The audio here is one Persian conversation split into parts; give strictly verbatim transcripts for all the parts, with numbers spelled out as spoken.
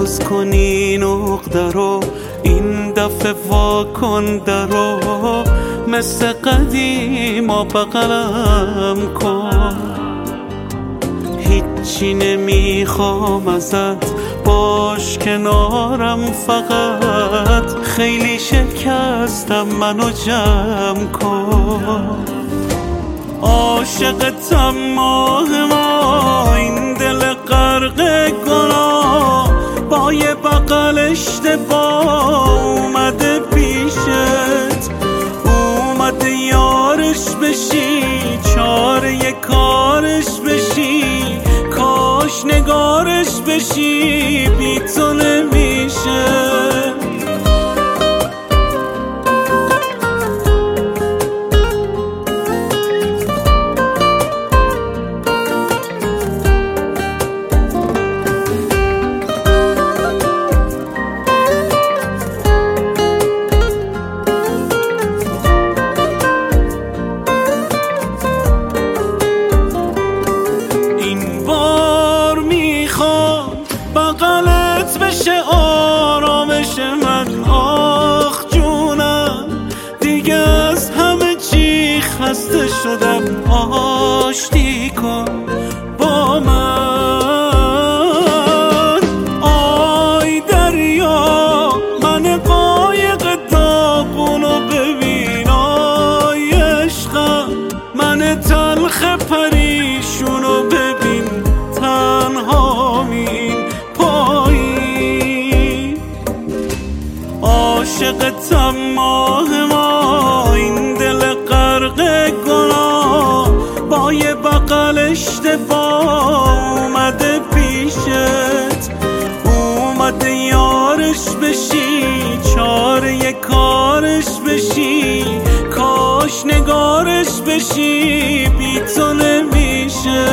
باز کنی نقطه رو، این دفعه وا کن درو، مثل قدیما بغلم کن. هیچی نمیخوام ازت، باش کنارم فقط، خیلی شکستم منو جمع کن. عاشقتم ماه ما، این دل غرق گناه، با یه بغل اشتباه اومده پیشت، اومده یارش بشی، چاره کارش بشی، کاش نگارش بشی، بی تو نمیشه. بغلت بشه آرامش من، آخ جونم، دیگه از همه چی خسته شدم، آشتی کن با من. آی دریا من قایق داغونو ببین، آی عشقم من تلخ پریشونو ببین، تنها مین عاشقتم ماه ما، این دل غرق گناه، با یه بغل اشتباه اومده پیشت، اومده یارش بشی، چاره کارش بشی، کاش نگارش بشی، بی تو نمیشه.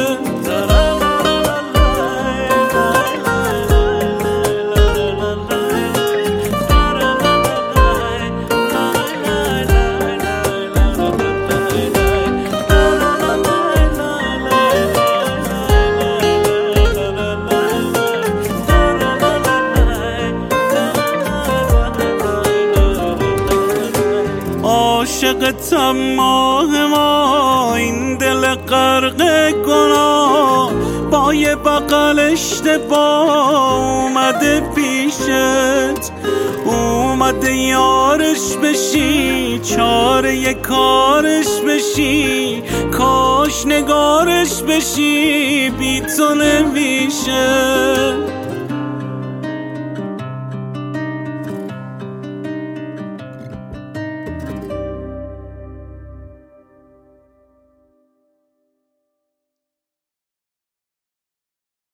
عاشقتم ماه ما، این دل غرق گناه، با یه بغل اشتباه اومده پیشت، اومده یارش بشی، چاره کارش بشی، کاش نگارش بشی، بی تو نمیشه.